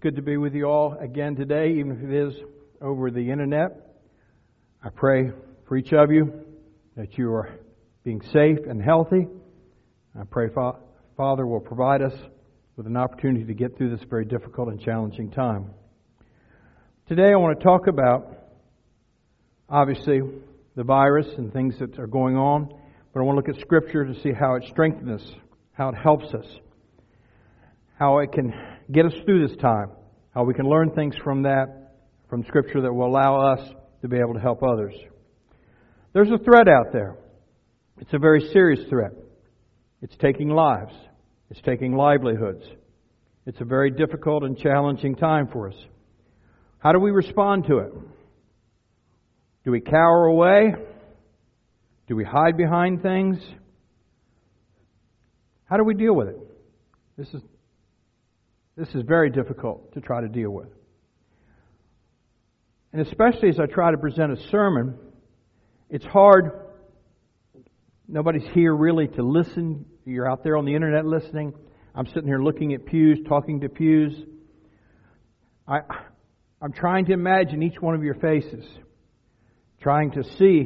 good to be with you all again today, even if it is over the internet. I pray for each of you that you are being safe and healthy. I pray Father will provide us with an opportunity to get through this very difficult and challenging time. Today I want to talk about, obviously, the virus and things that are going on, but I want to look at Scripture to see how it strengthens us, how it helps us, how it can get us through this time, how we can learn things from Scripture that will allow us to be able to help others. There's a threat out there. It's a very serious threat. It's taking lives. It's taking livelihoods. It's a very difficult and challenging time for us. How do we respond to it? Do we cower away? Do we hide behind things? How do we deal with it? This is very difficult to try to deal with. And especially as I try to present a sermon, it's hard. Nobody's here really to listen. You're out there on the internet listening. I'm sitting here looking at pews, talking to pews. I'm trying to imagine each one of your faces, trying to see.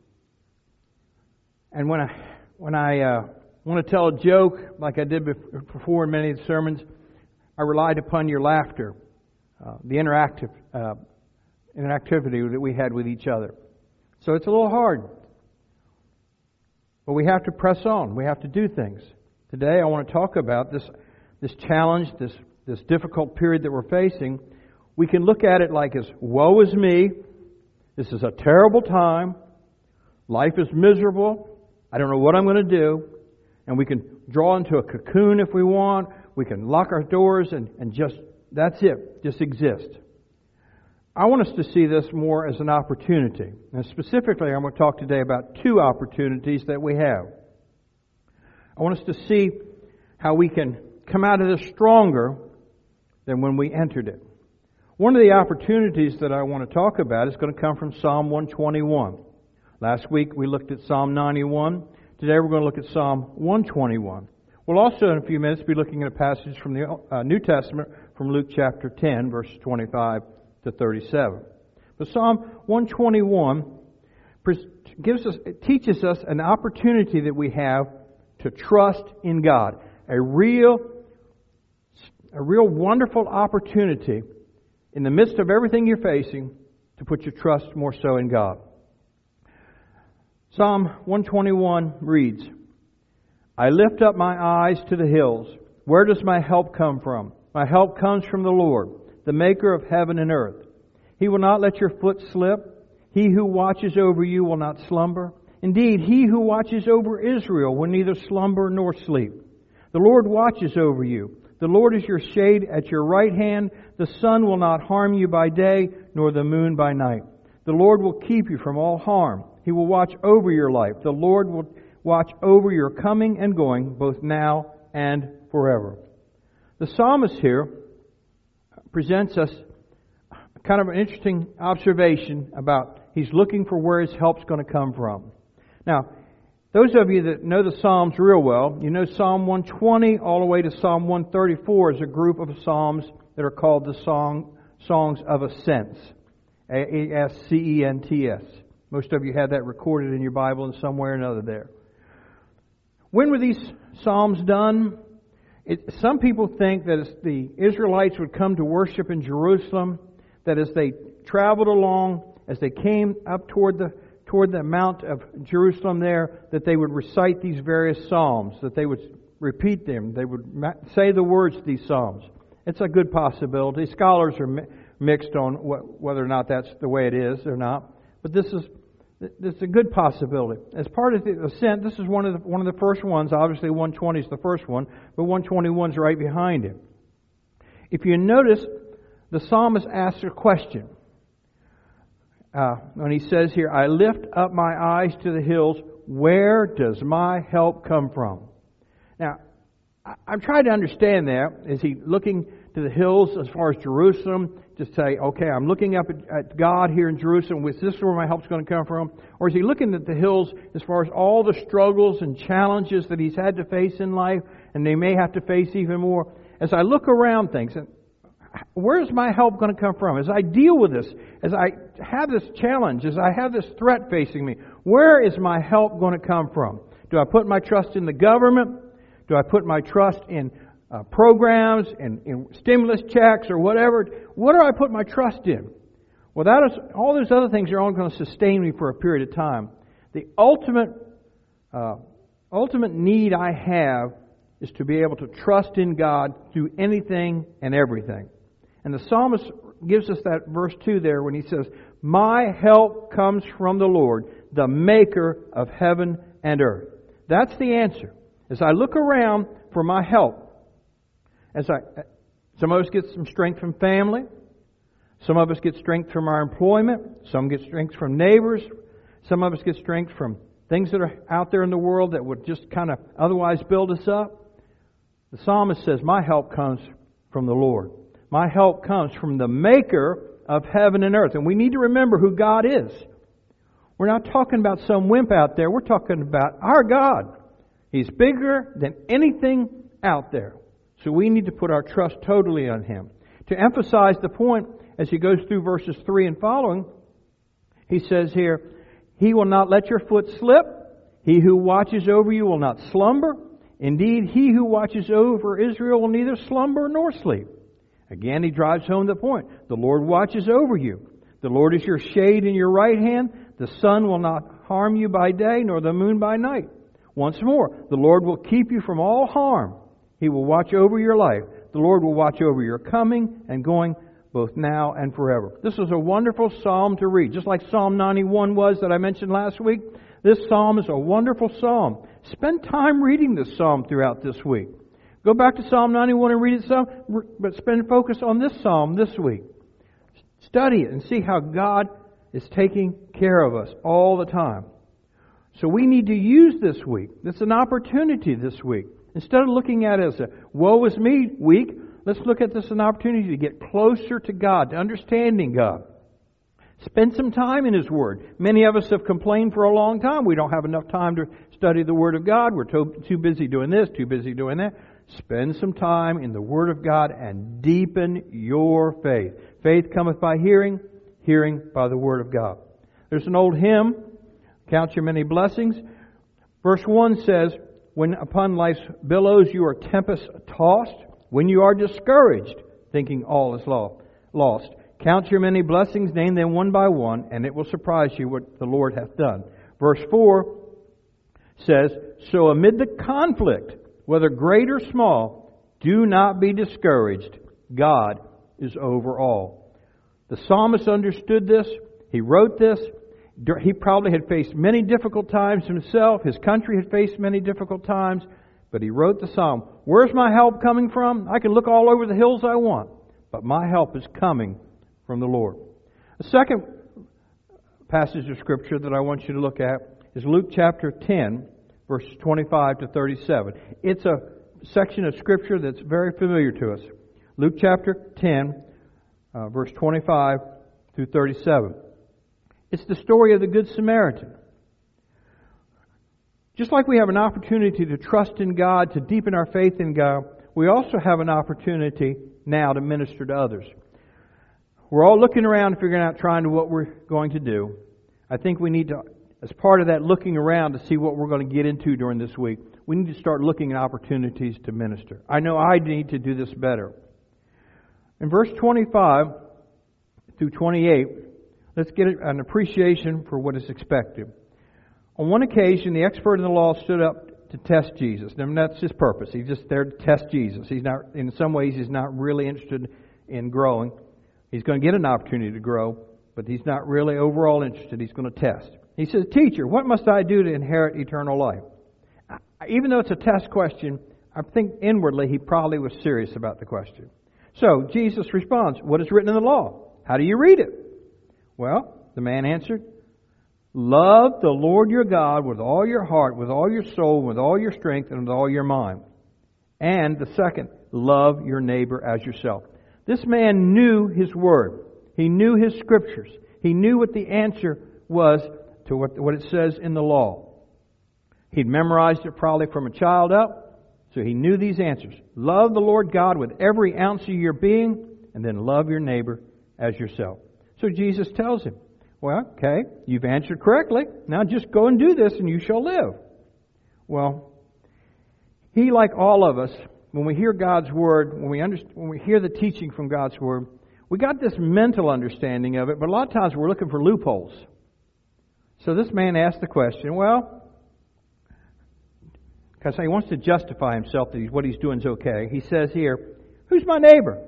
And when I want to tell a joke, like I did before in many of the sermons, I relied upon your laughter, the interactivity that we had with each other. So it's a little hard. But we have to press on. We have to do things. Today I want to talk about this challenge, this difficult period that we're facing. We can look at it like as, woe is me. This is a terrible time. Life is miserable. I don't know what I'm going to do. And we can draw into a cocoon if we want. We can lock our doors and just, that's it. Just exist. I want us to see this more as an opportunity. And specifically, I'm going to talk today about two opportunities that we have. I want us to see how we can come out of this stronger than when we entered it. One of the opportunities that I want to talk about is going to come from Psalm 121. Last week we looked at Psalm 91. Today we're going to look at Psalm 121. We'll also in a few minutes be looking at a passage from the New Testament from Luke chapter 10, verses 25 to 37. But Psalm 121 teaches us an opportunity that we have to trust in God. A real wonderful opportunity in the midst of everything you're facing to put your trust more so in God. Psalm 121 reads, I lift up my eyes to the hills. Where does my help come from? My help comes from the Lord, the maker of heaven and earth. He will not let your foot slip. He who watches over you will not slumber. Indeed, he who watches over Israel will neither slumber nor sleep. The Lord watches over you. The Lord is your shade at your right hand. The sun will not harm you by day, nor the moon by night. The Lord will keep you from all harm. He will watch over your life. The Lord will watch over your coming and going, both now and forever. The psalmist here presents us kind of an interesting observation about he's looking for where his help's going to come from. Now, those of you that know the Psalms real well, you know Psalm 120 all the way to Psalm 134 is a group of psalms that are called the Songs of Ascents. A-S-C-E-N-T-S. Most of you had that recorded in your Bible in some way or another there. When were these psalms done? Some people think that as the Israelites would come to worship in Jerusalem, that as they traveled along, as they came up toward the Mount of Jerusalem there, that they would recite these various psalms, that they would repeat them, they would say the words to these psalms. It's a good possibility. Scholars are mixed on whether or not that's the way it is or not. But this is a good possibility. As part of the ascent, this is one of the first ones. Obviously, 120 is the first one, but 121 is right behind it. If you notice, the psalmist asks a question. When he says here, I lift up my eyes to the hills, where does my help come from? Now, I'm trying to understand that. Is he looking to the hills as far as Jerusalem to say, okay, I'm looking up at God here in Jerusalem. Is this where my help's going to come from? Or is he looking at the hills as far as all the struggles and challenges that he's had to face in life, and they may have to face even more? As I look around things, and where's my help going to come from? As I deal with this, as I have this challenge, as I have this threat facing me, where is my help going to come from? Do I put my trust in the government? Do I put my trust in programs and in stimulus checks or whatever? What do I put my trust in? Well, all those other things are only going to sustain me for a period of time. The ultimate need I have is to be able to trust in God through anything and everything. And the psalmist gives us that verse 2 there when he says, "My help comes from the Lord, the maker of heaven and earth." That's the answer. As I look around for my help, some of us get some strength from family, some of us get strength from our employment, some get strength from neighbors, some of us get strength from things that are out there in the world that would just kind of otherwise build us up. The psalmist says, my help comes from the Lord. My help comes from the maker of heaven and earth. And we need to remember who God is. We're not talking about some wimp out there. We're talking about our God. He's bigger than anything out there. So we need to put our trust totally on Him. To emphasize the point, as he goes through verses 3 and following, he says here, He will not let your foot slip. He who watches over you will not slumber. Indeed, He who watches over Israel will neither slumber nor sleep. Again, he drives home the point. The Lord watches over you. The Lord is your shade in your right hand. The sun will not harm you by day, nor the moon by night. Once more, the Lord will keep you from all harm. He will watch over your life. The Lord will watch over your coming and going, both now and forever. This is a wonderful psalm to read. Just like Psalm 91 was that I mentioned last week, this psalm is a wonderful psalm. Spend time reading this psalm throughout this week. Go back to Psalm 91 and read it some, but spend focus on this psalm this week. Study it and see how God is taking care of us all the time. So we need to use this week. It's an opportunity this week. Instead of looking at it as a woe is me week, let's look at this as an opportunity to get closer to God, to understanding God. Spend some time in His Word. Many of us have complained for a long time. We don't have enough time to study the Word of God. We're too busy doing this, too busy doing that. Spend some time in the Word of God and deepen your faith. Faith cometh by hearing, hearing by the Word of God. There's an old hymn, Count Your Many Blessings. Verse 1 says, when upon life's billows you are tempest-tossed, when you are discouraged, thinking all is lost, count your many blessings, name them one by one, and it will surprise you what the Lord hath done. Verse 4 says, so amid the conflict, whether great or small, do not be discouraged. God is over all. The psalmist understood this. He wrote this. He probably had faced many difficult times himself. His country had faced many difficult times. But he wrote the psalm. Where's my help coming from? I can look all over the hills I want. But my help is coming from the Lord. The second passage of Scripture that I want you to look at is Luke chapter 10, verses 25 to 37. It's a section of Scripture that's very familiar to us. Luke chapter 10, verse 25 through 37. It's the story of the Good Samaritan. Just like we have an opportunity to trust in God, to deepen our faith in God, we also have an opportunity now to minister to others. We're all looking around and figuring out trying to what we're going to do. I think we need to, as part of that looking around to see what we're going to get into during this week, we need to start looking at opportunities to minister. I know I need to do this better. In verse 25 through 28, let's get an appreciation for what is expected. On one occasion, the expert in the law stood up to test Jesus. And that's his purpose. He's just there to test Jesus. He's not, in some ways, he's not really interested in growing. He's going to get an opportunity to grow, but he's not really overall interested. He's going to test. He says, Teacher, what must I do to inherit eternal life? Even though it's a test question, I think inwardly he probably was serious about the question. So Jesus responds, what is written in the law? How do you read it? Well, the man answered, love the Lord your God with all your heart, with all your soul, with all your strength, and with all your mind. And the second, love your neighbor as yourself. This man knew his word. He knew his scriptures. He knew what the answer was to what it says in the law. He'd memorized it probably from a child up, so he knew these answers. Love the Lord God with every ounce of your being, and then love your neighbor as yourself. So Jesus tells him, well, okay, you've answered correctly. Now just go and do this and you shall live. Well, he, like all of us, when we hear God's Word, when we hear the teaching from God's Word, we got this mental understanding of it, but a lot of times we're looking for loopholes. So this man asked the question, well, because he wants to justify himself that what he's doing is okay. He says here, who's my neighbor?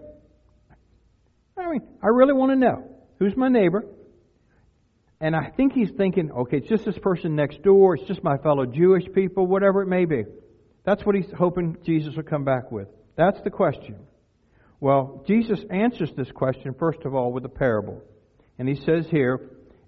I really want to know. Who's my neighbor? And I think he's thinking, okay, it's just this person next door. It's just my fellow Jewish people, whatever it may be. That's what he's hoping Jesus will come back with. That's the question. Well, Jesus answers this question, first of all, with a parable. And he says here,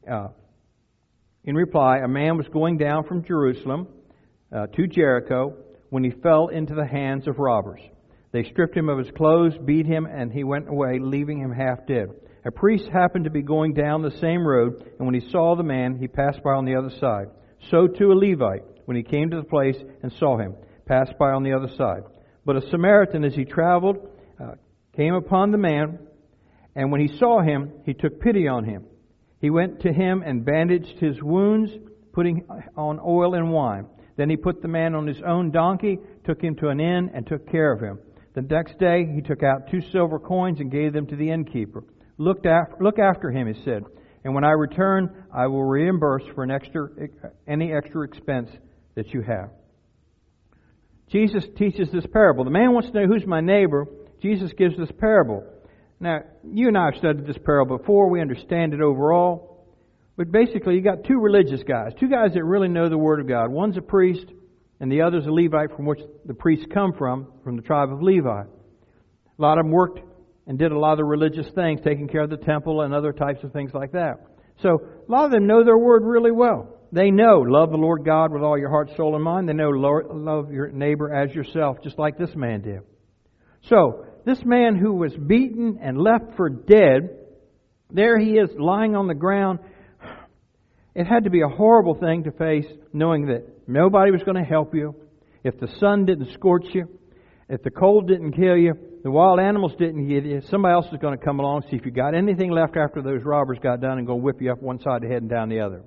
in reply, a man was going down from Jerusalem to Jericho when he fell into the hands of robbers. They stripped him of his clothes, beat him, and he went away, leaving him half dead. A priest happened to be going down the same road, and when he saw the man, he passed by on the other side. So too a Levite, when he came to the place and saw him, passed by on the other side. But a Samaritan, as he traveled, came upon the man, and when he saw him, he took pity on him. He went to him and bandaged his wounds, putting on oil and wine. Then he put the man on his own donkey, took him to an inn, and took care of him. The next day he took out 2 silver coins and gave them to the innkeeper. Look after him, he said, and when I return, I will reimburse for any extra expense that you have. Jesus teaches this parable. The man wants to know who's my neighbor. Jesus gives this parable. Now, you and I have studied this parable before. We understand it overall. But basically, you got 2 religious guys, 2 guys that really know the Word of God. One's a priest, and the other's a Levite, from which the priests come from the tribe of Levi. A lot of them worked and did a lot of the religious things, taking care of the temple and other types of things like that. So a lot of them know their Word really well. They know, love the Lord God with all your heart, soul, and mind. They know, love your neighbor as yourself, just like this man did. So, this man who was beaten and left for dead, there he is lying on the ground. It had to be a horrible thing to face, knowing that nobody was going to help you. If the sun didn't scorch you, if the cold didn't kill you, the wild animals didn't get you, somebody else is going to come along, see if you got anything left after those robbers got done, and go whip you up one side of the head and down the other.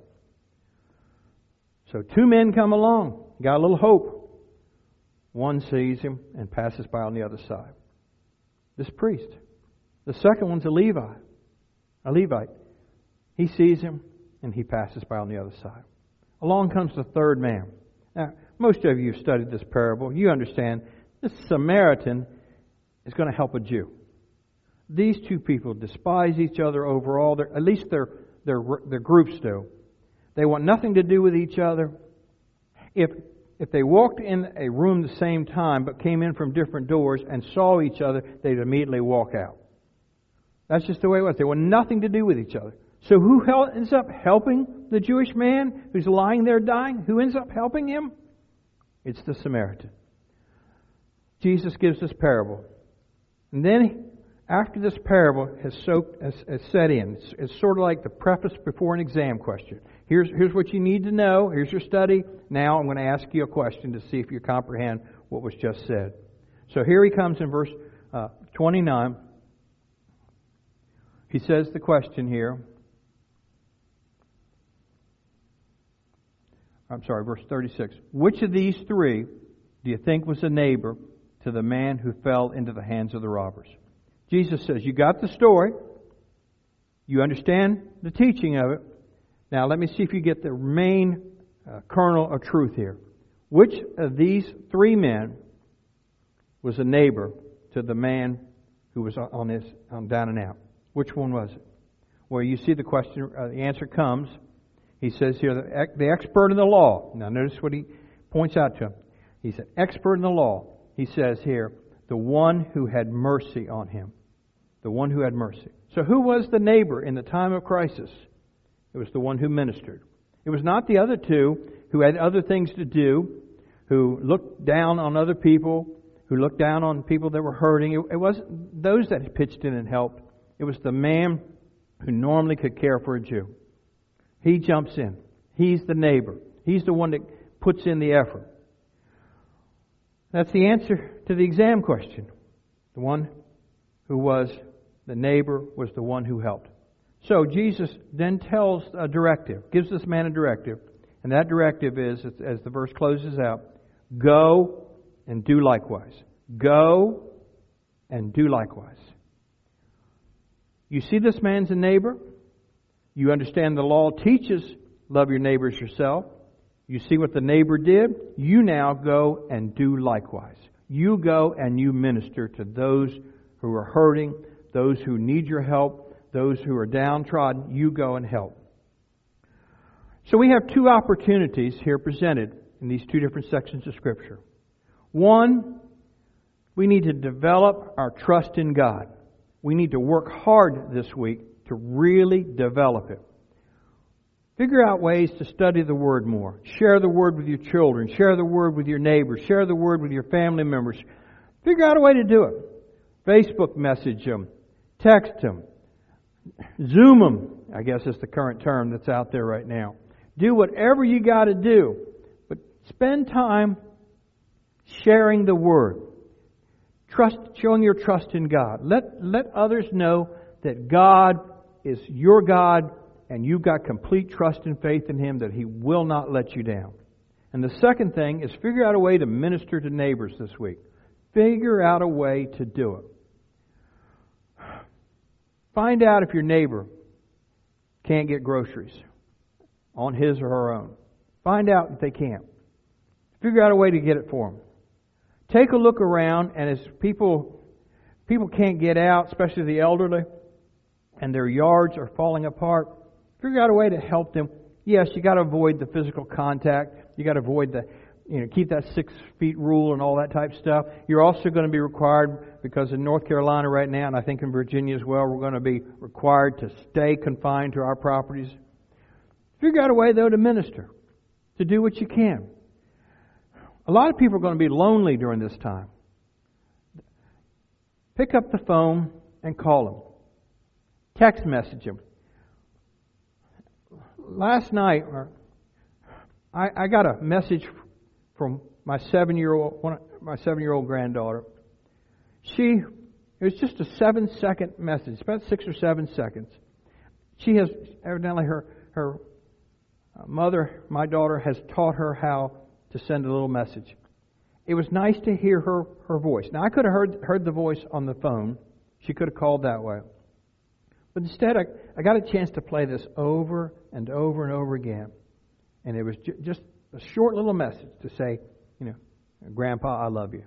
So 2 men come along, got a little hope. One sees him and passes by on the other side. This priest. The second one's a Levite. He sees him and he passes by on the other side. Along comes the third man. Now, most of you have studied this parable. You understand this Samaritan is going to help a Jew. These 2 people despise each other overall. At least their groups do. They want nothing to do with each other. If they walked in a room the same time but came in from different doors and saw each other, they'd immediately walk out. That's just the way it was. They want nothing to do with each other. So who ends up helping the Jewish man who's lying there dying? Who ends up helping him? It's the Samaritan. Jesus gives this parable. And then, after this parable has set in, it's sort of like the preface before an exam question. Here's what you need to know. Here's your study. Now I'm going to ask you a question to see if you comprehend what was just said. So here he comes in verse 29. He says the question here. Verse 36. Which of these 3 do you think was a neighbor to the man who fell into the hands of the robbers? Jesus says, you got the story. You understand the teaching of it. Now let me see if you get the main kernel of truth here. Which of these 3 men was a neighbor to the man who was on down and out? Which one was it? Well, you see the question, the answer comes. He says here, the expert in the law. Now notice what he points out to him. He's an expert in the law. He says here, the one who had mercy on him. The one who had mercy. So who was the neighbor in the time of crisis? It was the one who ministered. It was not the other 2 who had other things to do, who looked down on other people, who looked down on people that were hurting. It wasn't those that pitched in and helped. It was the man who normally could care for a Jew. He jumps in. He's the neighbor. He's the one that puts in the effort. That's the answer to the exam question. The one who was The neighbor was the one who helped. So Jesus then tells a directive, gives this man a directive. And that directive is, as the verse closes out, go and do likewise. Go and do likewise. You see this man's a neighbor. You understand the law teaches love your neighbor as yourself. You see what the neighbor did. You now go and do likewise. You go and you minister to those who are hurting, those who need your help, those who are downtrodden. You go and help. So we have two opportunities here presented in these two different sections of Scripture. One, we need to develop our trust in God. We need to work hard this week to really develop it. Figure out ways to study the Word more. Share the Word with your children. Share the Word with your neighbors. Share the Word with your family members. Figure out a way to do it. Facebook message them. Text them. Zoom them, I guess is the current term that's out there right now. Do whatever you got to do. But spend time sharing the Word. Showing your trust in God. Let others know that God is your God, and you've got complete trust and faith in Him that He will not let you down. And the second thing is figure out a way to minister to neighbors this week. Figure out a way to do it. Find out if your neighbor can't get groceries on his or her own. Find out if they can't. Figure out a way to get it for them. Take a look around, and as people can't get out, especially the elderly, and their yards are falling apart, figure out a way to help them. Yes, you got to avoid the physical contact. You got to avoid keep that 6 feet rule and all that type of stuff. You're also going to be required, because in North Carolina right now, and I think in Virginia as well, we're going to be required to stay confined to our properties. Figure out a way, though, to minister, to do what you can. A lot of people are going to be lonely during this time. Pick up the phone and call them. Text message them. Last night, I got a message from my 7-year-old granddaughter. It was just a 7-second message, about 6 or 7 seconds. She has, evidently her mother, my daughter, has taught her how to send a little message. It was nice to hear her voice. Now, I could have heard the voice on the phone. She could have called that way. But instead, I got a chance to play this over and over and over again. And it was just a short little message to say, Grandpa, I love you.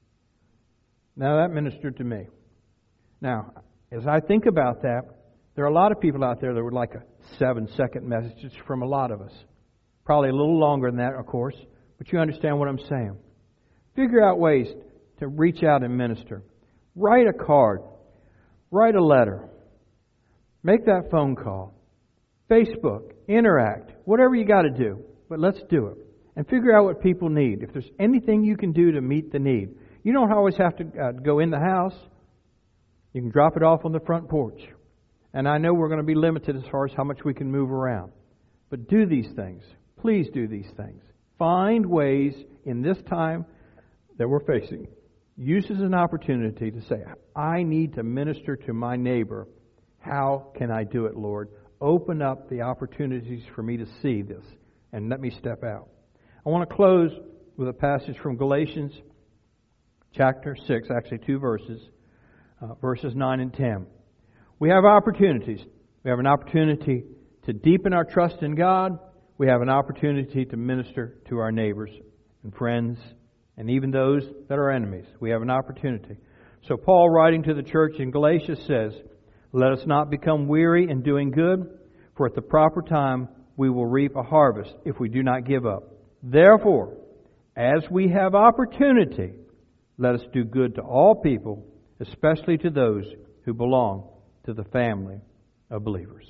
Now, that ministered to me. Now, as I think about that, there are a lot of people out there that would like a 7-second message from a lot of us. Probably a little longer than that, of course. But you understand what I'm saying. Figure out ways to reach out and minister. Write a card. Write a letter. Make that phone call. Facebook. Interact. Whatever you got to do. But let's do it. And figure out what people need. If there's anything you can do to meet the need. You don't always have to go in the house. You can drop it off on the front porch. And I know we're going to be limited as far as how much we can move around. But do these things. Please do these things. Find ways in this time that we're facing. Use as an opportunity to say, I need to minister to my neighbor. How can I do it, Lord? Open up the opportunities for me to see this and let me step out. I want to close with a passage from Galatians chapter 6, actually 2 verses, verses 9 and 10. We have opportunities. We have an opportunity to deepen our trust in God. We have an opportunity to minister to our neighbors and friends and even those that are enemies. We have an opportunity. So Paul, writing to the church in Galatia, says, let us not become weary in doing good, for at the proper time we will reap a harvest if we do not give up. Therefore, as we have opportunity, let us do good to all people, especially to those who belong to the family of believers.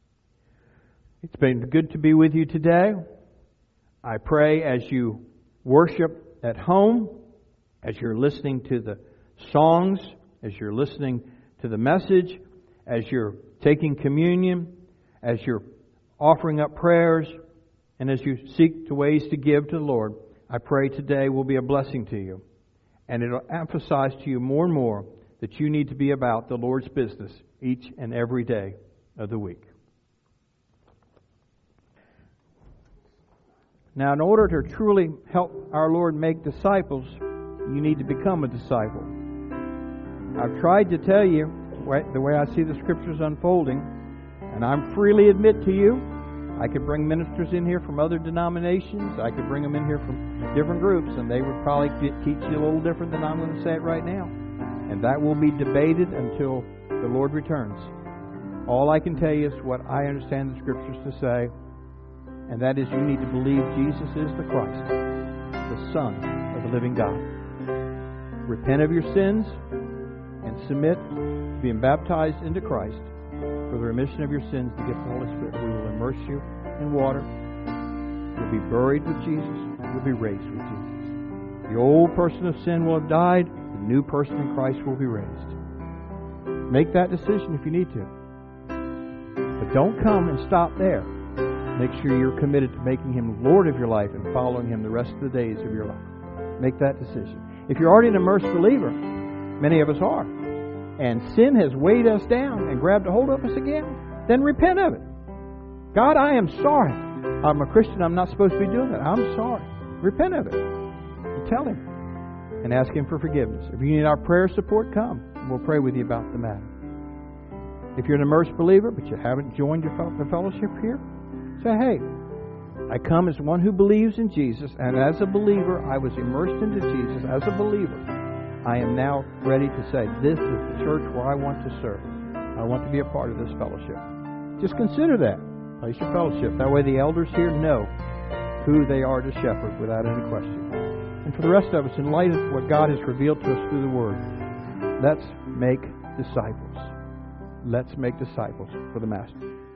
It's been good to be with you today. I pray as you worship at home, as you're listening to the songs, as you're listening to the message, as you're taking communion, as you're offering up prayers, and as you seek the ways to give to the Lord, I pray today will be a blessing to you. And it'll emphasize to you more and more that you need to be about the Lord's business each and every day of the week. Now, in order to truly help our Lord make disciples, you need to become a disciple. I've tried to tell you the way I see the Scriptures unfolding, and I freely admit to you, I could bring ministers in here from other denominations, I could bring them in here from different groups, and they would probably teach you a little different than I'm going to say it right now. And that will be debated until the Lord returns. All I can tell you is what I understand the Scriptures to say, and that is you need to believe Jesus is the Christ, the Son of the living God. Repent of your sins and submit to being baptized into Christ for the remission of your sins, the gift of the Holy Spirit. We will immerse you in water. You'll be buried with Jesus. You'll be raised with Jesus. The old person of sin will have died. The new person in Christ will be raised. Make that decision if you need to. But don't come and stop there. Make sure you're committed to making Him Lord of your life and following Him the rest of the days of your life. Make that decision. If you're already an immersed believer, many of us are, and sin has weighed us down and grabbed a hold of us again, then repent of it. God, I am sorry. I'm a Christian. I'm not supposed to be doing that. I'm sorry. Repent of it. And tell Him and ask Him for forgiveness. If you need our prayer support, come and we'll pray with you about the matter. If you're an immersed believer but you haven't joined the fellowship here, say, hey, I come as one who believes in Jesus, and as a believer, I was immersed into Jesus. As a believer, I am now ready to say, this is the church where I want to serve. I want to be a part of this fellowship. Just consider that. Place your fellowship. That way the elders here know who they are to shepherd without any question. And for the rest of us, in light of what God has revealed to us through the Word, let's make disciples. Let's make disciples for the Master.